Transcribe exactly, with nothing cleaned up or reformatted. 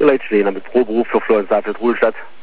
Leute stehen mit Pro Beruf für Florian Saalfeld Ruhlstadt.